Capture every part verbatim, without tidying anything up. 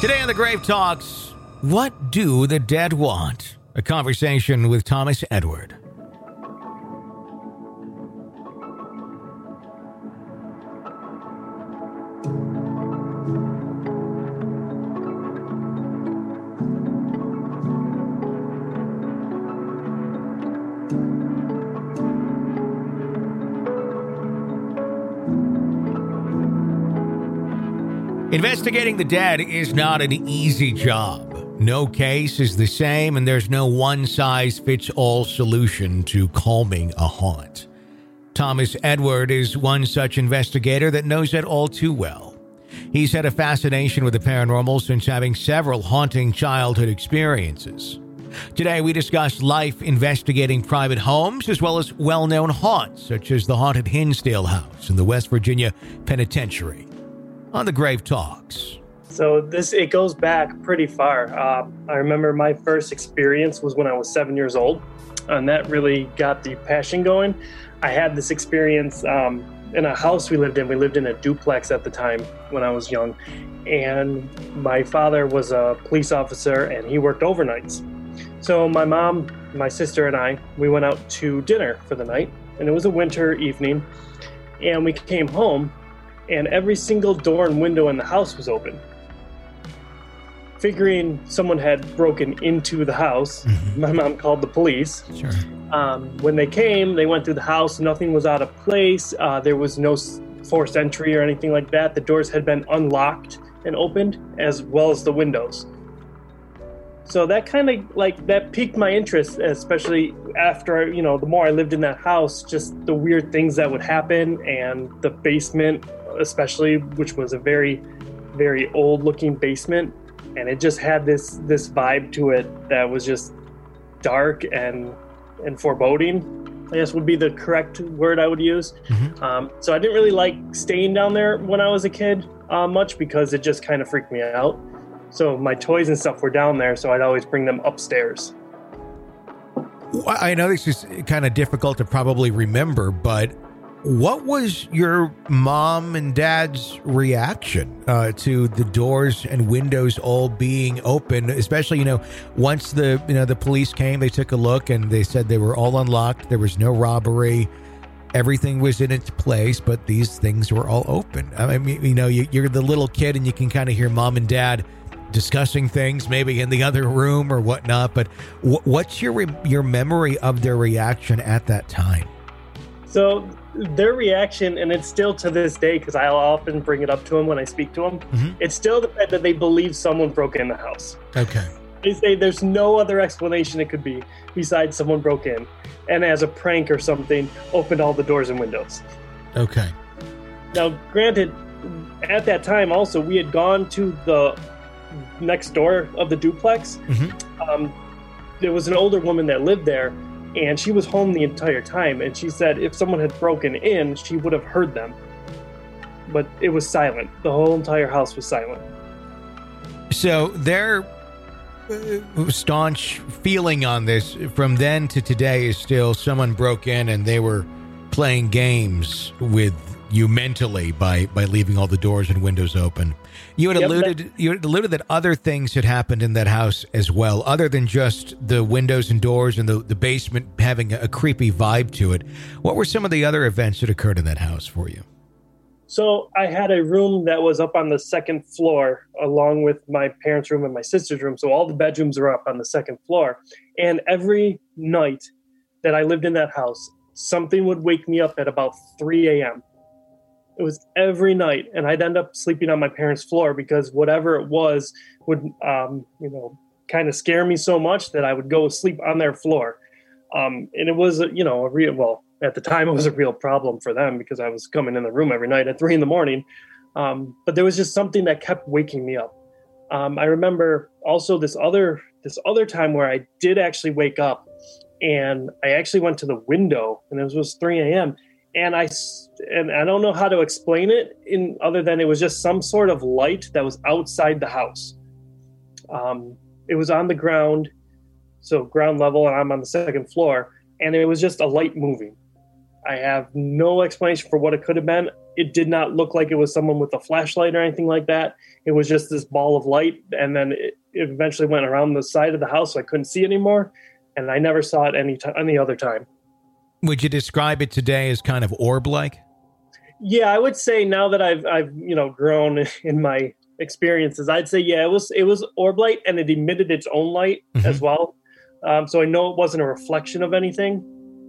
Today on the Grave Talks, what do the dead want? A conversation with Thomas Edward. Investigating the dead is not an easy job. No case is the same, and there's no one-size-fits-all solution to calming a haunt. Thomas Edward is one such investigator that knows it all too well. He's had a fascination with the paranormal since having several haunting childhood experiences. Today, we discuss life investigating private homes as well as well-known haunts, such as the haunted Hinsdale House in the West Virginia Penitentiary. On the Grave Talks. So this, it goes back pretty far. Uh, I remember my first experience was when I was seven years old, and that really got the passion going. I had this experience um, in a house we lived in. We lived in a duplex at the time when I was young, and my father was a police officer, and he worked overnights. So my mom, my sister, and I, we went out to dinner for the night, and it was a winter evening, and we came home, and every single door and window in the house was open. Figuring someone had broken into the house, mm-hmm. my mom called the police. Sure. Um, when they came, they went through the house. Nothing was out of place. Uh, there was no forced entry or anything like that. The doors had been unlocked and opened, as well as the windows. So that kind of like that piqued my interest, especially after, you know, the more I lived in that house, just the weird things that would happen, and the basement, especially, which was a very, very old looking basement. And it just had this this vibe to it that was just dark and and foreboding, I guess would be the correct word I would use. Mm-hmm. Um, so I didn't really like staying down there when I was a kid uh, much, because it just kind of freaked me out. So my toys and stuff were down there, so I'd always bring them upstairs. I know this is kind of difficult to probably remember, but what was your mom and dad's reaction uh, to the doors and windows all being open? Especially, you know, once the you know the police came, they took a look and they said they were all unlocked. There was no robbery. Everything was in its place, but these things were all open. I mean, you know, you, you're the little kid and you can kind of hear mom and dad discussing things maybe in the other room or whatnot. But w- what's your re- your memory of their reaction at that time? So their reaction, and it's still to this day, because I'll often bring it up to them when I speak to them, mm-hmm. it's still the fact that they believe someone broke in the house. Okay. They say there's no other explanation it could be besides someone broke in and as a prank or something, opened all the doors and windows. Okay. Now, granted, at that time also, we had gone to the next door of the duplex. Mm-hmm. Um, there was an older woman that lived there, and she was home the entire time. And she said if someone had broken in, she would have heard them. But it was silent. The whole entire house was silent. So their staunch feeling on this from then to today is still someone broke in and they were playing games with you mentally by, by leaving all the doors and windows open. You had yep, alluded that, you had alluded that other things had happened in that house as well, other than just the windows and doors and the, the basement having a, a creepy vibe to it. What were some of the other events that occurred in that house for you? So I had a room that was up on the second floor, along with my parents' room and my sister's room. So all the bedrooms were up on the second floor. And every night that I lived in that house, something would wake me up at about three a.m. It was every night, and I'd end up sleeping on my parents' floor because whatever it was would, um, you know, kind of scare me so much that I would go sleep on their floor. Um, and it was, you know, a real, well, at the time it was a real problem for them because I was coming in the room every night at three in the morning. Um, but there was just something that kept waking me up. Um, I remember also this other, this other time where I did actually wake up, and I actually went to the window, and it was, it was three a.m. And I, and I don't know how to explain it in other than it was just some sort of light that was outside the house. Um, it was on the ground, so ground level, and I'm on the second floor, and it was just a light moving. I have no explanation for what it could have been. it did not look like it was someone with a flashlight or anything like that. It was just this ball of light, and then it, it eventually went around the side of the house, so I couldn't see anymore, and I never saw it any t- any other time. Would you describe it today as kind of orb-like? Yeah, I would say now that I've I've you know grown in my experiences, I'd say yeah, it was it was orb light, and it emitted its own light mm-hmm. as well. Um, so I know it wasn't a reflection of anything.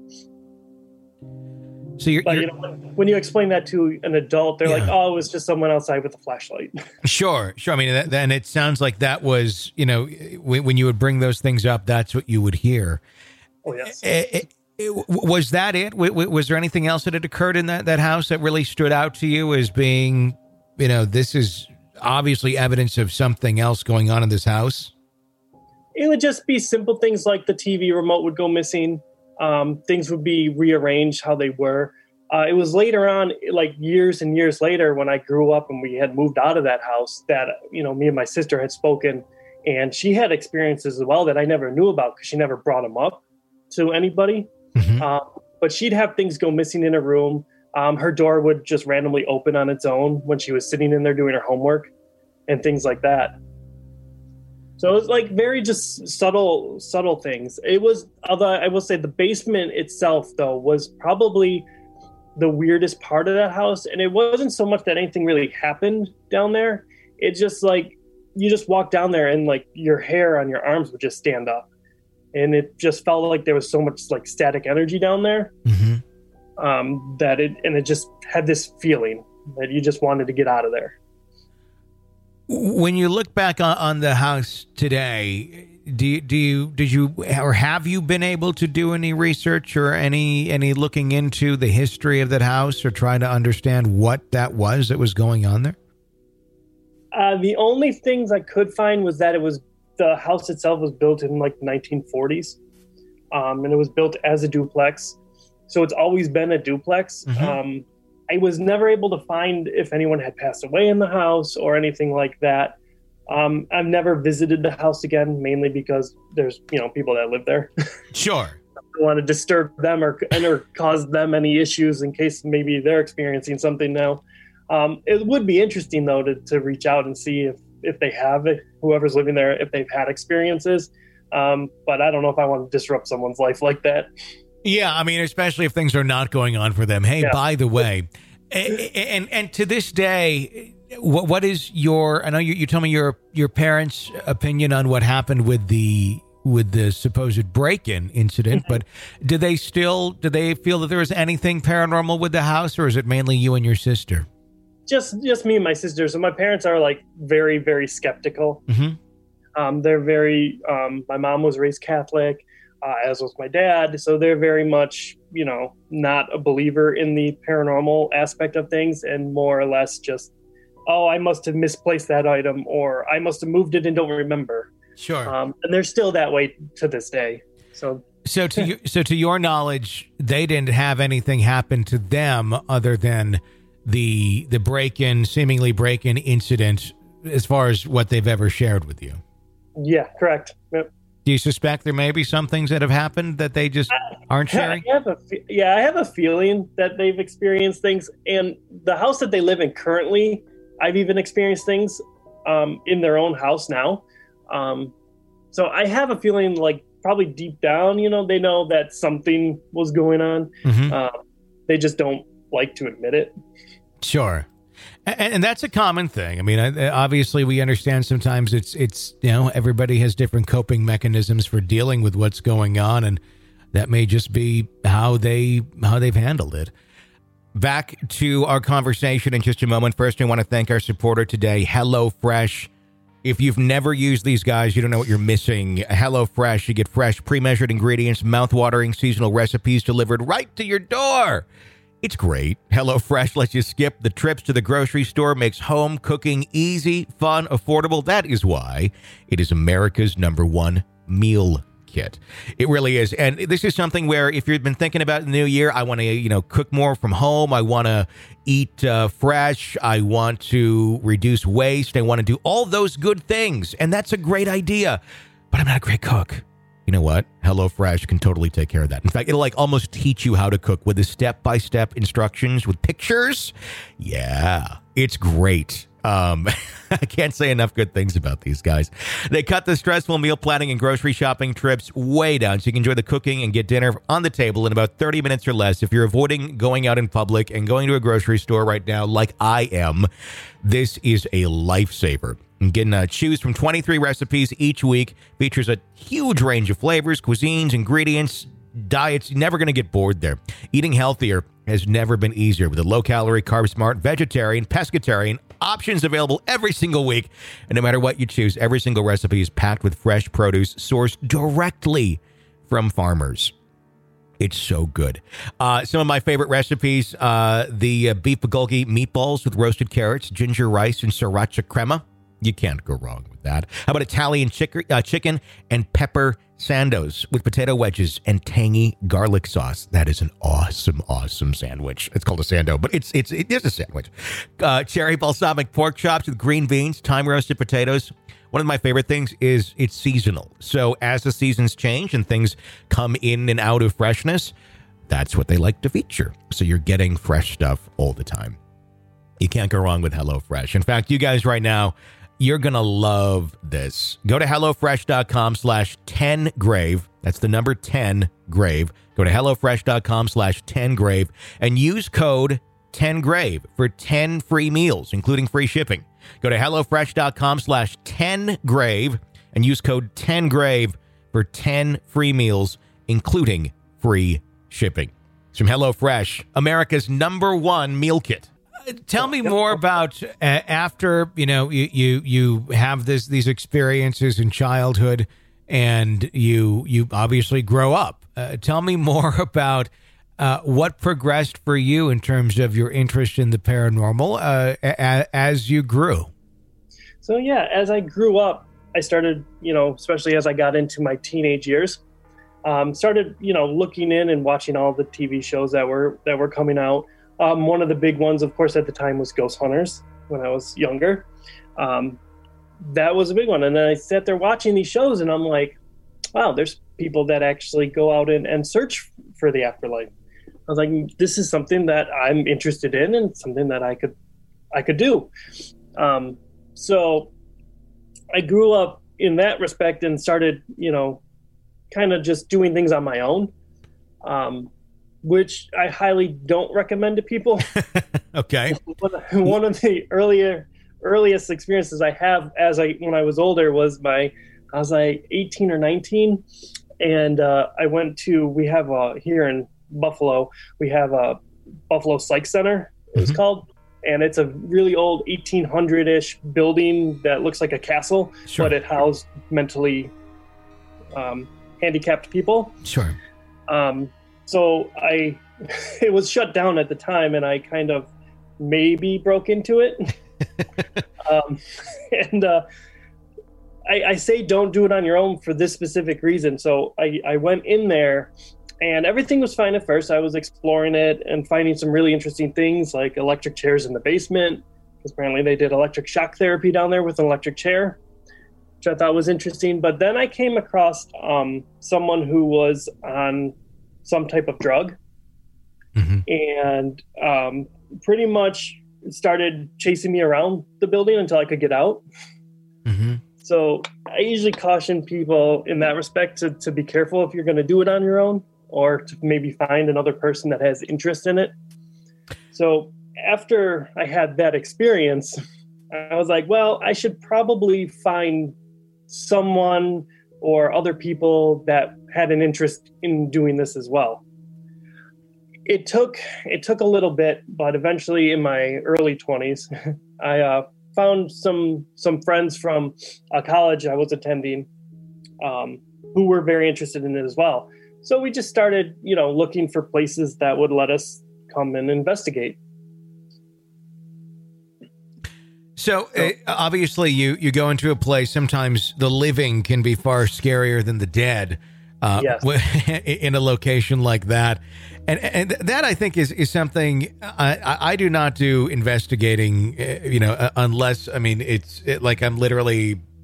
So you're, but you're, you know, when you explain that to an adult, they're yeah. like, "Oh, it was just someone outside with a flashlight." Sure, sure. I mean, that, and it sounds like that was, you know, when, when you would bring those things up, that's what you would hear. Oh yes. It, it, it, was that it? Was there anything else that had occurred in that, that house that really stood out to you as being, you know, this is obviously evidence of something else going on in this house? It would just be simple things like the T V remote would go missing. Um, things would be rearranged how they were. Uh, it was later on, like years and years later, when I grew up and we had moved out of that house, that, you know, me and my sister had spoken, and she had experiences as well that I never knew about because she never brought them up to anybody. Mm-hmm. Uh, but she'd have things go missing in her room. Um, her door would just randomly open on its own when she was sitting in there doing her homework and things like that. So it was like very just subtle, subtle things. It was, although I will say the basement itself, though, was probably the weirdest part of that house. And it wasn't so much that anything really happened down there. It's just like, you just walk down there and like your hair on your arms would just stand up. And it just felt like there was so much like static energy down there mm-hmm. um, that it, and it just had this feeling that you just wanted to get out of there. When you look back on, on the house today, do you, do you, did you, or have you been able to do any research or any, any looking into the history of that house or trying to understand what that was that was going on there? Uh, the only things I could find was that it was, the house itself was built in like the nineteen forties. Um, and it was built as a duplex. So it's always been a duplex. Mm-hmm. Um, I was never able to find if anyone had passed away in the house or anything like that. Um, I've never visited the house again, mainly because there's, you know, people that live there. Sure. I don't want to disturb them or, or cause them any issues in case maybe they're experiencing something now. Um, it would be interesting, though, to, to reach out and see if, if they have it, whoever's living there, if they've had experiences. Um, but I don't know if I want to disrupt someone's life like that. Yeah, I mean, especially if things are not going on for them. Hey, yeah. By the way, and, and and to this day, what what is your? I know you, you tell me your your parents' opinion on what happened with the with the supposed break-in incident, mm-hmm. but do they still do they feel that there is anything paranormal with the house, or is it mainly you and your sister? Just just me and my sister. So my parents are like very very skeptical. Mm-hmm. Um, they're very. Um, my mom was raised Catholic. Uh, as was my dad. So they're very much, you know, not a believer in the paranormal aspect of things and more or less just, oh, I must have misplaced that item or I must have moved it and don't remember. Sure. Um, and they're still that way to this day. So, so to you, so to your knowledge, they didn't have anything happen to them other than the the break-in, seemingly break-in incident as far as what they've ever shared with you. Yeah, correct. Yep. Do you suspect there may be some things that have happened that they just aren't sharing? I have a, yeah, I have a feeling that they've experienced things. And the house that they live in currently, I've even experienced things um, in their own house now. Um, so I have a feeling like probably deep down, you know, they know that something was going on. Mm-hmm. Uh, they just don't like to admit it. Sure. And, and that's a common thing. I mean, obviously, we understand sometimes it's, it's you know, everybody has different coping mechanisms for dealing with what's going on. And that may just be how they how they've handled it. Back to our conversation in just a moment. First, I want to thank our supporter today, HelloFresh. If you've never used these guys, you don't know what you're missing. HelloFresh, you get fresh, pre-measured ingredients, mouth-watering seasonal recipes delivered right to your door. It's great. HelloFresh lets you skip the trips to the grocery store, makes home cooking easy, fun, affordable. That is why it is America's number one meal kit. It really is. And this is something where if you've been thinking about the new year, I want to, you know, cook more from home. I want to eat uh, fresh. I want to reduce waste. I want to do all those good things. And that's a great idea. But I'm not a great cook. you know what? HelloFresh can totally take care of that. In fact, it'll like almost teach you how to cook with the step-by-step instructions with pictures. Yeah, it's great. Um, I can't say enough good things about these guys. They cut the stressful meal planning and grocery shopping trips way down so you can enjoy the cooking and get dinner on the table in about thirty minutes or less. If you're avoiding going out in public and going to a grocery store right now like I am, this is a lifesaver. You can uh, choose from twenty-three recipes each week. Features a huge range of flavors, cuisines, ingredients, diets. You're never going to get bored there. Eating healthier has never been easier with a low-calorie, carb-smart, vegetarian, pescatarian options available every single week. And no matter what you choose, every single recipe is packed with fresh produce sourced directly from farmers. It's so good. Uh, some of my favorite recipes, uh, the uh, beef bulgogi meatballs with roasted carrots, ginger rice, and sriracha crema. You can't go wrong with that. How about Italian chick- uh, chicken and pepper sandos with potato wedges and tangy garlic sauce? That is an awesome, awesome sandwich. It's called a sando, but it's it's it is a sandwich. Uh, cherry balsamic pork chops with green beans, thyme roasted potatoes. One of my favorite things is it's seasonal. So as the seasons change and things come in and out of freshness, that's what they like to feature. So you're getting fresh stuff all the time. You can't go wrong with HelloFresh. In fact, you guys right now, you're going to love this. Go to HelloFresh.com slash 10grave. That's the number ten grave. Go to HelloFresh.com slash 10grave and use code ten grave for ten free meals, including free shipping. Go to HelloFresh.com slash 10grave and use code ten grave for ten free meals, including free shipping. It's from HelloFresh, America's number one meal kit. Tell me more about uh, after, you know, you, you, you have this, these experiences in childhood and you, you obviously grow up. Uh, tell me more about uh, what progressed for you in terms of your interest in the paranormal uh, a, as you grew. So, yeah, as I grew up, I started, you know, especially as I got into my teenage years, um, started, you know, looking in and watching all the T V shows that were that were coming out. Um, one of the big ones, of course, at the time was Ghost Hunters when I was younger. Um, that was a big one. And then I sat there watching these shows and I'm like, wow, there's people that actually go out and, and search for the afterlife. I was like, this is something that I'm interested in and something that I could, I could do. Um, so I grew up in that respect and started, you know, kind of just doing things on my own. Um, which I highly don't recommend to people. Okay. One of the earlier, earliest experiences I have as I, when I was older was my, I was like eighteen or nineteen. And uh, I went to, we have a, here in Buffalo, we have a Buffalo Psych Center, it was mm-hmm. called. And it's a really old eighteen hundred-ish building that looks like a castle, sure. but it housed mentally um, handicapped people. Sure. Um, So I, it was shut down at the time, and I kind of maybe broke into it. um, and uh, I, I say don't do it on your own for this specific reason. So I, I went in there, and everything was fine at first. I was exploring it and finding some really interesting things, like electric chairs in the basement, because apparently they did electric shock therapy down there with an electric chair, which I thought was interesting. But then I came across um, someone who was on some type of drug mm-hmm. and um, pretty much started chasing me around the building until I could get out. Mm-hmm. So I usually caution people in that respect to, to be careful if you're going to do it on your own or to maybe find another person that has interest in it. So after I had that experience, I was like, well, I should probably find someone or other people that had an interest in doing this as well. It took it took a little bit, but eventually in my early twenties, I uh, found some some friends from a college I was attending um, who were very interested in it as well. So we just started, you know, looking for places that would let us come and investigate. So uh, obviously you, you go into a place, sometimes the living can be far scarier than the dead uh, yes. in a location like that. And and that I think is, is something I, I do not do investigating, uh, you know, uh, unless, I mean, it's it, like I'm literally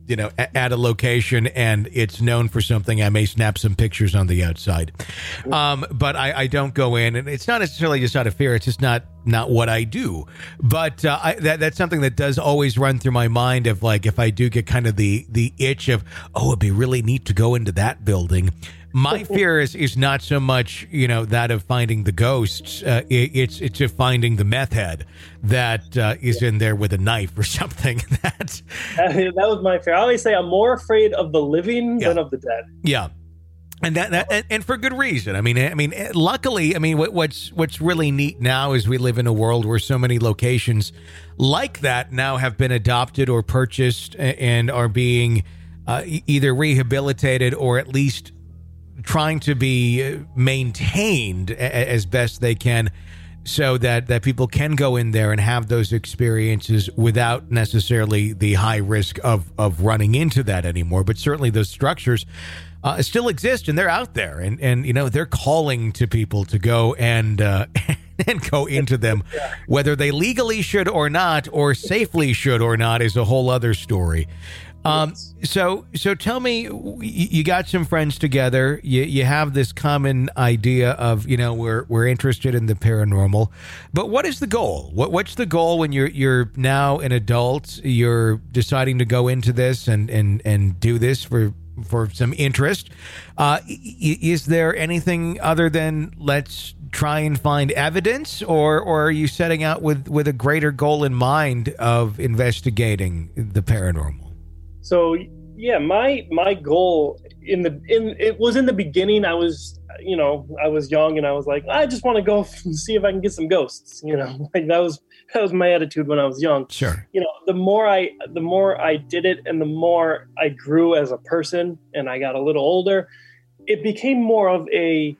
you know, a- at a location and it's known for something, I may snap some pictures on the outside. Um, but I, I don't go in, and it's not necessarily just out of fear. It's just not not what I do. But uh, I, that that's something that does always run through my mind of like, if I do get kind of the the itch of, oh, it'd be really neat to go into that building. My fear is, is not so much, you know, that of finding the ghosts. Uh, it, it's it's of finding the meth head that uh, is in there with a knife or something. That that was my fear. I always say I'm more afraid of the living yeah. than of the dead. Yeah. And that, that and, and for good reason. I mean, I mean, luckily, I mean, what, what's what's really neat now is we live in a world where so many locations like that now have been adopted or purchased and are being uh, either rehabilitated or at least trying to be maintained as best they can, so that, that people can go in there and have those experiences without necessarily the high risk of, of running into that anymore. But certainly those structures uh, still exist, and they're out there, and, and you know, they're calling to people to go and uh, and go into them. Whether they legally should or not, or safely should or not, is a whole other story. Um, so, so tell me, you got some friends together, you, you have this common idea of, you know, we're, we're interested in the paranormal, but what is the goal? What, what's the goal when you're, you're now an adult, you're deciding to go into this and, and, and do this for, for some interest? Uh, is there anything other than let's try and find evidence, or, or are you setting out with, with a greater goal in mind of investigating the paranormal? So yeah, my my goal in the in it was in the beginning. I was you know I was young and I was like, I just want to go see if I can get some ghosts. You know, like that was that was my attitude when I was young. Sure. You know, the more I the more I did it, and the more I grew as a person, and I got a little older, it became more of a,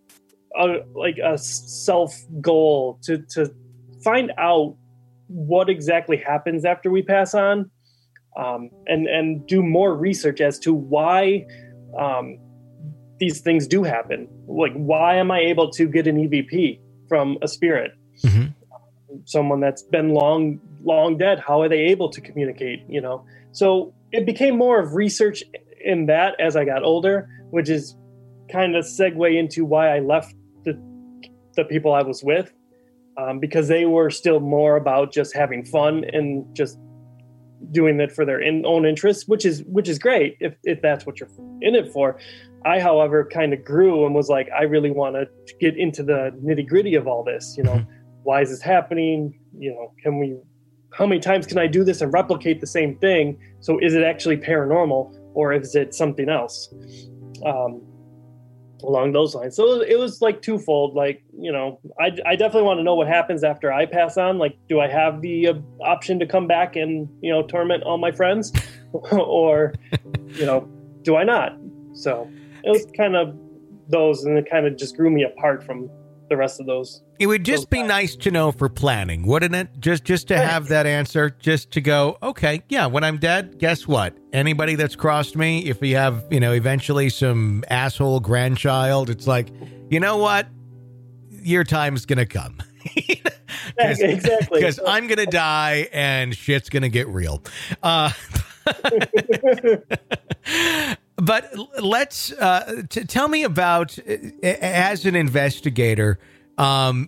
a like a self goal to to find out what exactly happens after we pass on. Um, and, and do more research as to why um, these things do happen. Like, why am I able to get an E V P from a spirit? Mm-hmm. Someone that's been long, long dead, how are they able to communicate, you know? So it became more of research in that as I got older, which is kind of segue into why I left the, the people I was with, um, because they were still more about just having fun and just doing it for their in, own interests, which is which is great if, if that's what you're in it for. I, however, kind of grew and was like, I really want to get into the nitty gritty of all this. You know, mm-hmm. Why is this happening? You know, can we? How many times can I do this and replicate the same thing? So is it actually paranormal, or is it something else? Um, along those lines. So it was like twofold. Like, you know, I, I definitely want to know what happens after I pass on. Like, do I have the uh, option to come back and, you know, torment all my friends or, you know, do I not? So it was kind of those, and it kind of just grew me apart from the rest of those. It would just be nice to know for planning, wouldn't it? Just just to have that answer, just to go, okay, yeah, when I'm dead, guess what? Anybody that's crossed me, if we have, you know, eventually some asshole grandchild, it's like, you know what? Your time's going to come. Cause, exactly. Because I'm going to die and shit's going to get real. Uh, but let's uh, t- tell me about, as an investigator, um,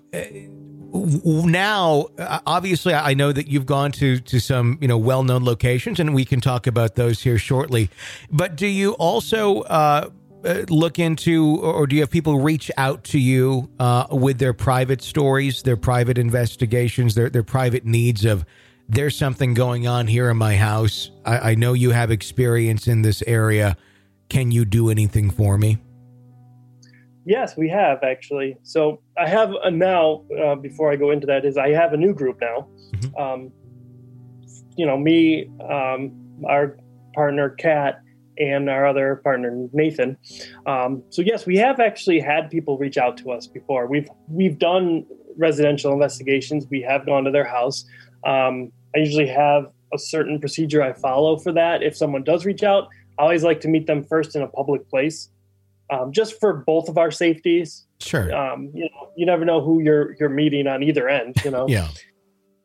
now, obviously, I know that you've gone to, to some, you know, well-known locations, and we can talk about those here shortly. But do you also uh, look into, or do you have people reach out to you uh, with their private stories, their private investigations, their their private needs of, there's something going on here in my house. I, I know you have experience in this area. Can you do anything for me? Yes, we have actually. So I have a now, uh, before I go into that, is I have a new group now. Mm-hmm. Um, you know, me, um, our partner, Kat, and our other partner, Nathan. Um, so yes, we have actually had people reach out to us before. We've, we've done residential investigations. We have gone to their house. Um, I usually have a certain procedure I follow for that. If someone does reach out, I always like to meet them first in a public place. Um, just for both of our safeties. Sure. Um, you know, you never know who you're you're meeting on either end. You know. Yeah.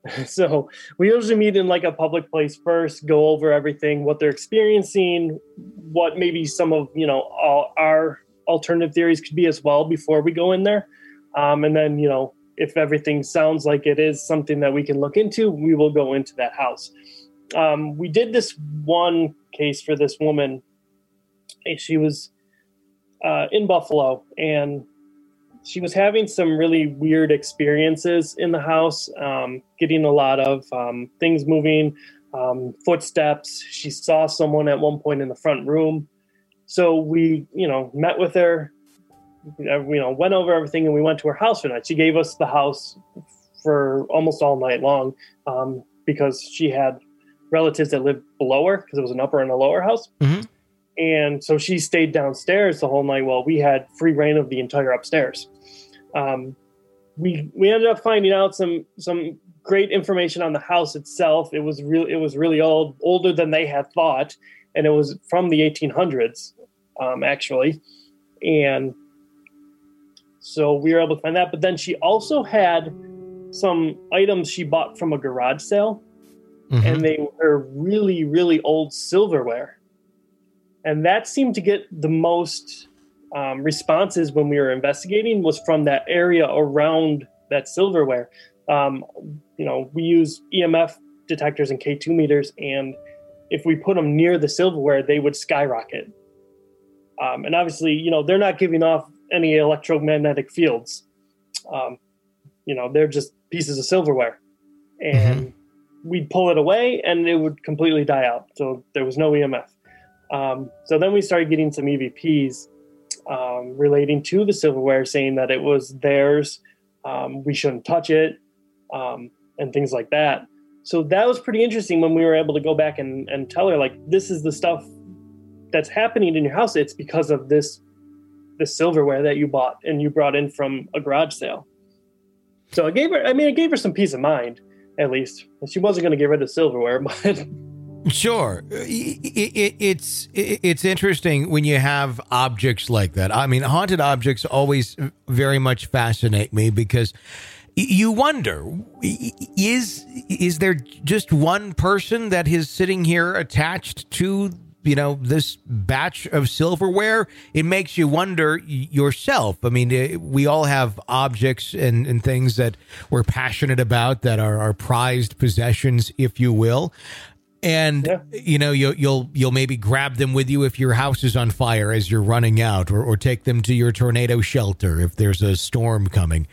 So we usually meet in like a public place first, go over everything, what they're experiencing, what maybe some of, you know, all our alternative theories could be as well before we go in there. Um, and then, you know, if everything sounds like it is something that we can look into, we will go into that house. Um, we did this one case for this woman. She was uh, in Buffalo, and she was having some really weird experiences in the house, um, getting a lot of um, things moving, um, footsteps. She saw someone at one point in the front room. So we, you know, met with her, you know, went over everything, and we went to her house for the night. She gave us the house for almost all night long um, because she had relatives that lived below her, because it was an upper and a lower house. Mm-hmm. And so she stayed downstairs the whole night while we had free reign of the entire upstairs. Um, we we ended up finding out some some great information on the house itself. It was real. It was really old, older than they had thought, and it was from the eighteen hundreds, um, actually. And so we were able to find that. But then she also had some items she bought from a garage sale, mm-hmm. and they were really, really old silverware. And that seemed to get the most um, responses when we were investigating, was from that area around that silverware. Um, you know, we use E M F detectors and K two meters, and if we put them near the silverware, they would skyrocket. Um, and obviously, you know, they're not giving off any electromagnetic fields. Um, you know, they're just pieces of silverware. And mm-hmm. we'd pull it away and it would completely die out. So there was no E M F. Um, so then we started getting some E V Ps um, relating to the silverware, saying that it was theirs, um, we shouldn't touch it, um, and things like that. So that was pretty interesting when we were able to go back and, and tell her, like, this is the stuff that's happening in your house. It's because of this, this silverware that you bought and you brought in from a garage sale. So it gave her, I mean, it gave her some peace of mind, at least. She wasn't going to get rid of silverware, but... Sure. It, it, it's it, it's interesting when you have objects like that. I mean, haunted objects always very much fascinate me, because you wonder, is is there just one person that is sitting here attached to, you know, this batch of silverware? It makes you wonder yourself. I mean, we all have objects and, and things that we're passionate about, that are our prized possessions, if you will. And, yeah. you know, you'll, you'll, you'll maybe grab them with you if your house is on fire as you're running out, or, or take them to your tornado shelter if there's a storm coming.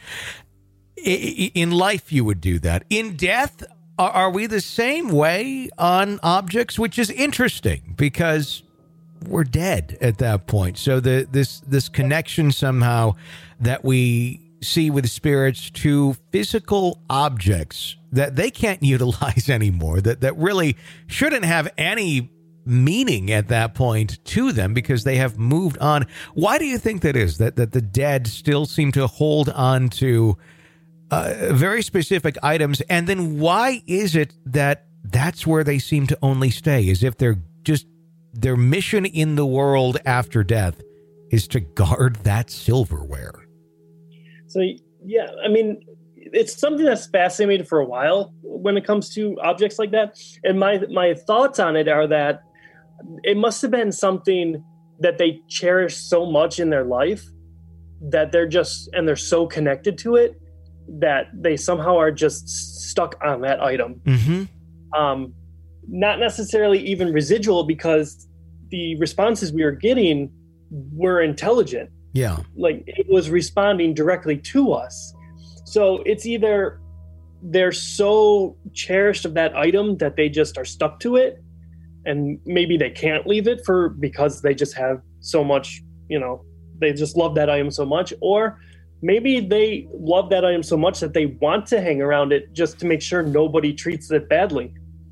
In life, you would do that. In death, are we the same way on objects? Which is interesting, because we're dead at that point. So the, this, this connection somehow that we see with spirits to physical objects that they can't utilize anymore, that, that really shouldn't have any meaning at that point to them, because they have moved on. Why do you think that is, that, that the dead still seem to hold on to uh, very specific items? And then why is it that that's where they seem to only stay, as if they're just, their mission in the world after death is to guard that silverware? So, yeah, I mean, it's something that's fascinated me for a while when it comes to objects like that. And my my thoughts on it are that it must have been something that they cherish so much in their life, that they're just, and they're so connected to it, that they somehow are just stuck on that item. Mm-hmm. Um, not necessarily even residual, because the responses we were getting were intelligent. Yeah. Like, it was responding directly to us. So it's either they're so cherished of that item that they just are stuck to it, and maybe they can't leave it for, because they just have so much, you know, they just love that item so much. Or maybe they love that item so much that they want to hang around it just to make sure nobody treats it badly.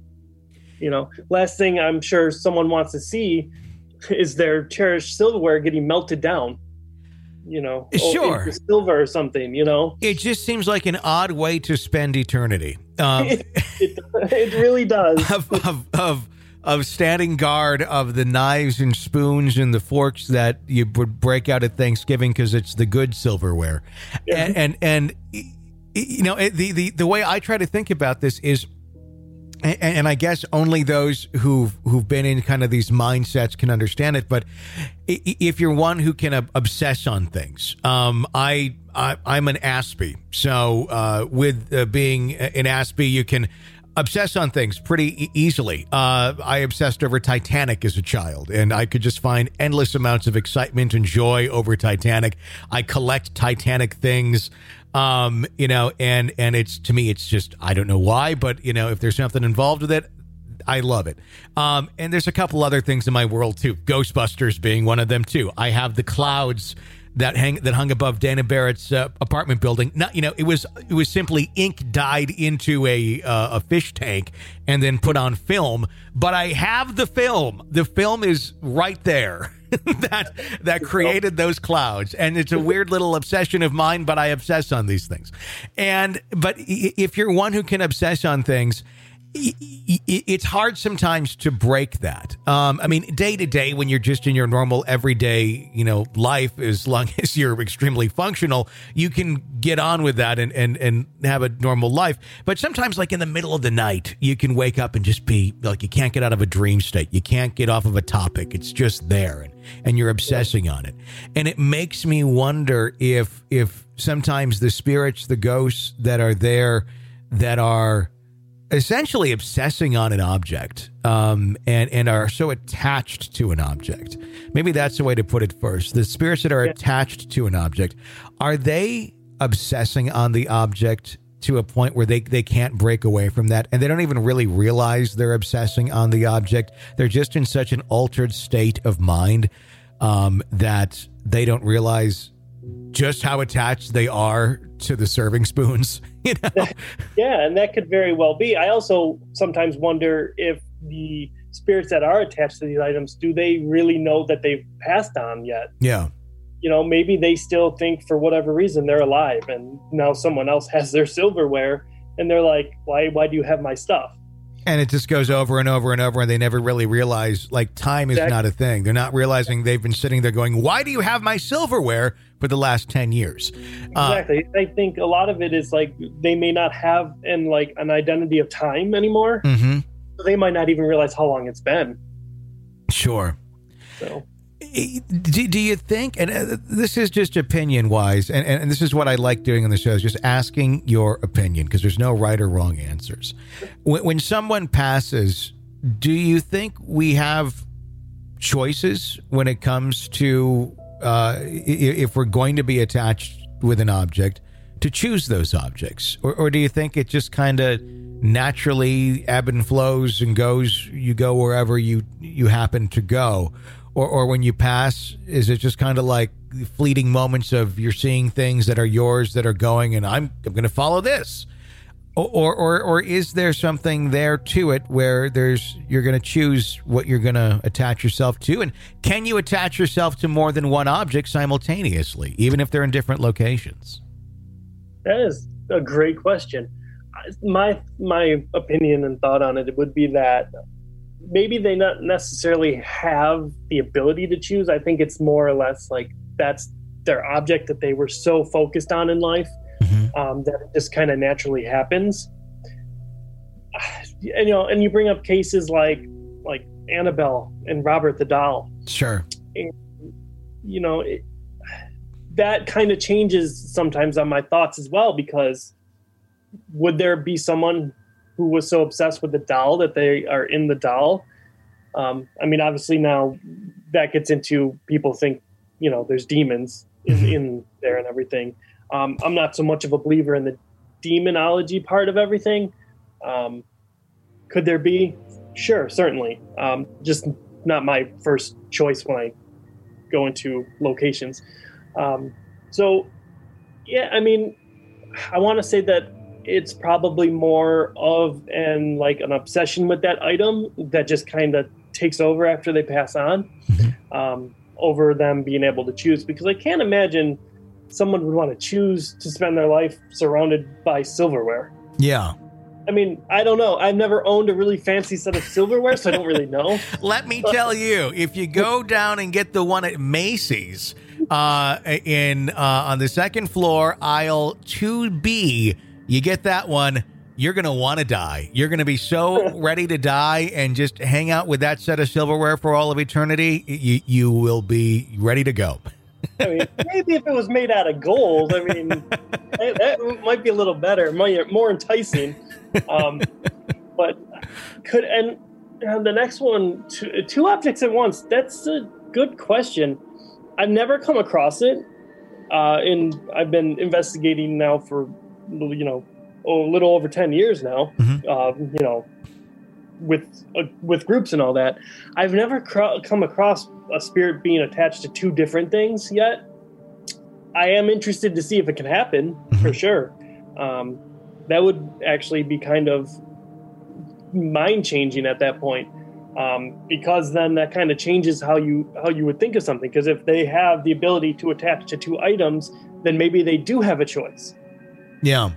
You know, last thing I'm sure someone wants to see is their cherished silverware getting melted down. You know, sure, silver or something, you know. It just seems like an odd way to spend eternity. Um, it, it, it really does. Of, of, of, of standing guard of the knives and spoons and the forks that you would break out at Thanksgiving because it's the good silverware. Yeah. And, and, and you know, the, the, the way I try to think about this is, and, and I guess only those who've, who've been in kind of these mindsets can understand it. But if you're one who can obsess on things, um, I, I, I'm an Aspie. So uh, with uh, being an Aspie, you can obsess on things pretty e- easily. Uh, I obsessed over Titanic as a child, and I could just find endless amounts of excitement and joy over Titanic. I collect Titanic things, um, you know, and, and it's, to me, it's just, I don't know why, but, you know, if there's something involved with it, I love it. Um, and there's a couple other things in my world too. Ghostbusters being one of them too. I have the clouds that hang that hung above Dana Barrett's uh, apartment building. Not, you know, it was it was simply ink dyed into a uh, a fish tank and then put on film. But I have the film. The film is right there that that created those clouds, and it's a weird little obsession of mine. But I obsess on these things, and but if you're one who can obsess on things, it's hard sometimes to break that. Um, I mean, day to day, when you're just in your normal everyday, you know, life, as long as you're extremely functional, you can get on with that and, and, and have a normal life. But sometimes, like in the middle of the night, you can wake up and just be like, you can't get out of a dream state. You can't get off of a topic. It's just there, and, and you're obsessing on it. And it makes me wonder if, if sometimes the spirits, the ghosts that are there, that are essentially obsessing on an object, um, and, and are so attached to an object. Maybe that's the way to put it first. The spirits that are yeah. attached to an object, are they obsessing on the object to a point where they, they can't break away from that, and they don't even really realize they're obsessing on the object? They're just in such an altered state of mind um, that they don't realize just how attached they are to the serving spoons, you know? Yeah, and that could very well be. I also sometimes wonder if the spirits that are attached to these items, do they really know that they've passed on yet? Yeah. You know, maybe they still think for whatever reason they're alive, and now someone else has their silverware, and they're like, why, why do you have my stuff? And it just goes over and over and over, and they never really realize, like, time is exactly. not a thing. They're not realizing they've been sitting there going, why do you have my silverware for the last ten years? Exactly. Uh, I think a lot of it is like they may not have an, like, an identity of time anymore. Mm-hmm. So they might not even realize how long it's been. Sure. So. Do, do you think, and uh, this is just opinion wise, and, and this is what I like doing on the show, is just asking your opinion, because there's no right or wrong answers. When, when someone passes, do you think we have choices when it comes to uh, if we're going to be attached with an object, to choose those objects? Or, or do you think it just kind of naturally ebb and flows and goes, you go wherever you, you happen to go? Or, or when you pass, is it just kind of like fleeting moments of you're seeing things that are yours that are going, and I'm I'm going to follow this? Or, or or is there something there to it where there's you're going to choose what you're going to attach yourself to? And can you attach yourself to more than one object simultaneously, even if they're in different locations? That is a great question. My my opinion and thought on it would be that maybe they not necessarily have the ability to choose. I think it's more or less like that's their object that they were so focused on in life, mm-hmm. um, that it just kind of naturally happens. And, you know, and you bring up cases like like Annabelle and Robert the Doll. Sure. And, you know, it, that kind of changes sometimes on my thoughts as well, because would there be someone who was so obsessed with the doll that they are in the doll? Um, I mean, obviously now that gets into people think, you know, there's demons in, mm-hmm. in there and everything. Um, I'm not so much of a believer in the demonology part of everything. Um, could there be? Sure, certainly. Um, just not my first choice when I go into locations. Um, so, yeah, I mean, I want to say that it's probably more of an like an obsession with that item that just kind of takes over after they pass on, mm-hmm. um, over them being able to choose. Because I can't imagine someone would want to choose to spend their life surrounded by silverware. Yeah. I mean, I don't know. I've never owned a really fancy set of silverware, so I don't really know. Let me tell you, if you go down and get the one at Macy's, uh, in uh, on the second floor, aisle two B, you get that one, you're going to want to die. You're going to be so ready to die and just hang out with that set of silverware for all of eternity. You, you will be ready to go. I mean, maybe if it was made out of gold, I mean, that, that might be a little better, more, more enticing. Um, but could, and, and the next one, two, two objects at once, that's a good question. I've never come across it. Uh, and I've been investigating now for, you know, a little over ten years now, mm-hmm. uh, you know, with uh, with groups and all that. I've never cr- come across a spirit being attached to two different things yet. I am interested to see if it can happen, mm-hmm. for sure. Um, that would actually be kind of mind-changing at that point, um, because then that kind of changes how you how you would think of something. Because if they have the ability to attach to two items, then maybe they do have a choice. Yeah.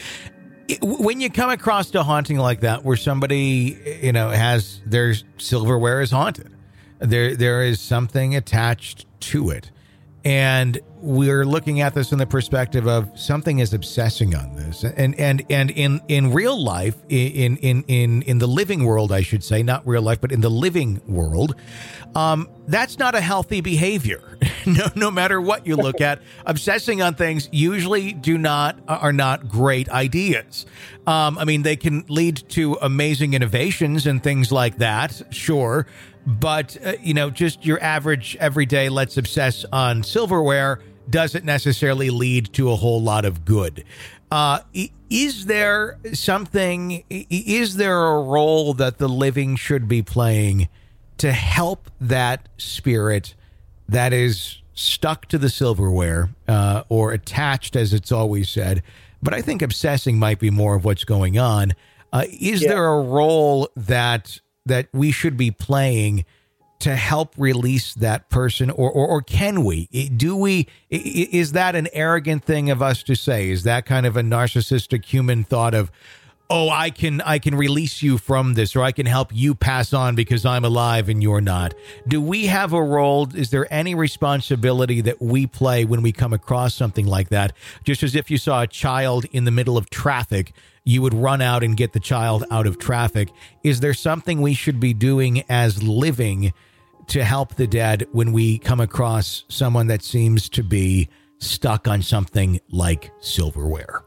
When you come across a haunting like that, where somebody, you know, has their silverware is haunted, there there is something attached to it, and we're looking at this in the perspective of something is obsessing on this, and and and in in real life, in in in in the living world, I should say, not real life, but in the living world, um, that's not a healthy behavior. No, no matter what you look at, obsessing on things usually do not are not great ideas. Um, I mean, they can lead to amazing innovations and things like that, sure. But, uh, you know, just your average everyday let's obsess on silverware doesn't necessarily lead to a whole lot of good. Uh, is there something, is there a role that the living should be playing to help that spirit that is stuck to the silverware, uh, or attached, as it's always said? But I think obsessing might be more of what's going on. Uh, is yeah. there a role that that we should be playing to help release that person, or, or or can we? Do we? Is that an arrogant thing of us to say? Is that kind of a narcissistic human thought of, oh, I can I can release you from this, or I can help you pass on because I'm alive and you're not? Do we have a role? Is there any responsibility that we play when we come across something like that? Just as if you saw a child in the middle of traffic, you would run out and get the child out of traffic. Is there something we should be doing as living to help the dead when we come across someone that seems to be stuck on something like silverware?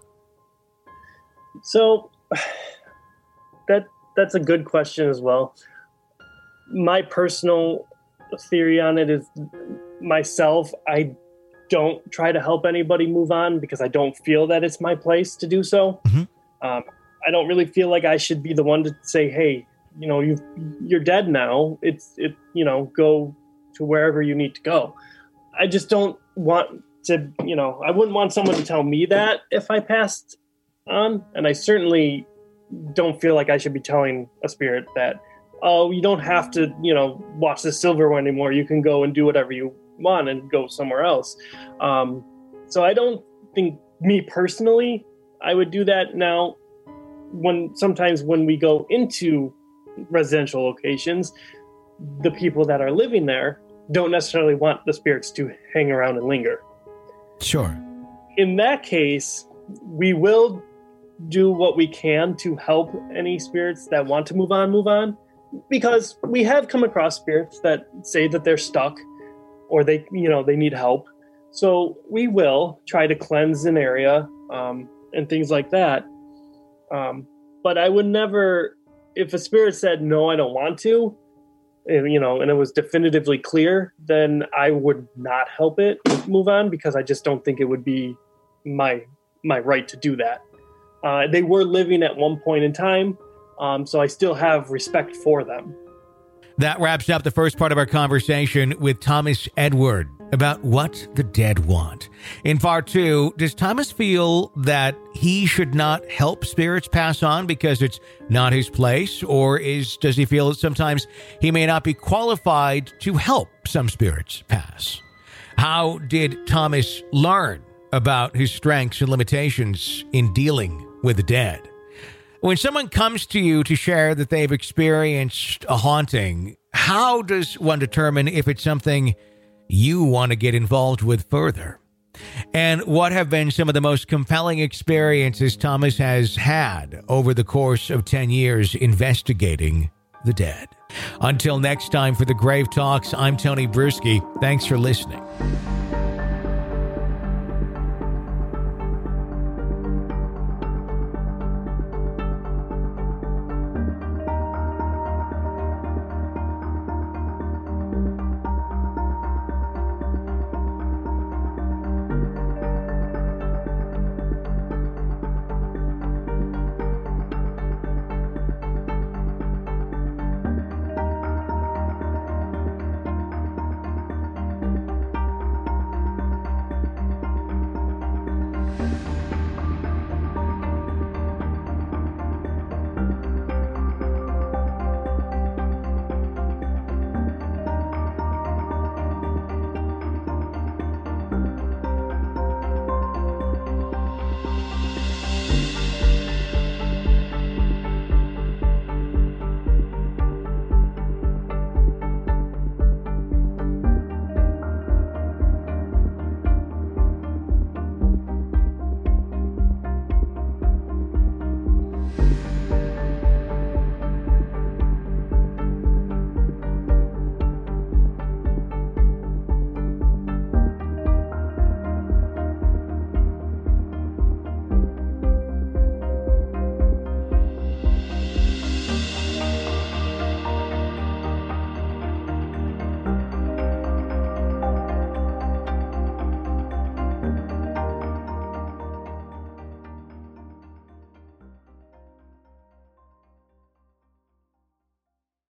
So that that's a good question as well. My personal theory on it is, myself, I don't try to help anybody move on because I don't feel that it's my place to do so. Mm-hmm. Um, I don't really feel like I should be the one to say, hey, you know, you you're dead now. It's, it, you know, go to wherever you need to go. I just don't want to, you know, I wouldn't want someone to tell me that if I passed on. And I certainly don't feel like I should be telling a spirit that, oh, you don't have to, you know, watch the silver one anymore. You can go and do whatever you want and go somewhere else. Um, so I don't think, me personally, I would do that. Now, when sometimes when we go into residential locations, the people that are living there don't necessarily want the spirits to hang around and linger. Sure. In that case, we will do what we can to help any spirits that want to move on, move on, because we have come across spirits that say that they're stuck or they, you know, they need help. So we will try to cleanse an area, um, and things like that. Um, but I would never, if a spirit said, no, I don't want to, and, you know, and it was definitively clear, then I would not help it move on, because I just don't think it would be my, my right to do that. Uh, they were living at one point in time, um, so I still have respect for them. That wraps up the first part of our conversation with Thomas Edward about what the dead want. In part two, does Thomas feel that he should not help spirits pass on because it's not his place? Or is does he feel that sometimes he may not be qualified to help some spirits pass? How did Thomas learn about his strengths and limitations in dealing with the dead? When someone comes to you to share that they've experienced a haunting, how does one determine if it's something you want to get involved with further? And what have been some of the most compelling experiences Thomas has had over the course of ten years investigating the dead? Until next time for the Grave Talks, I'm Tony Bruschi. Thanks for listening.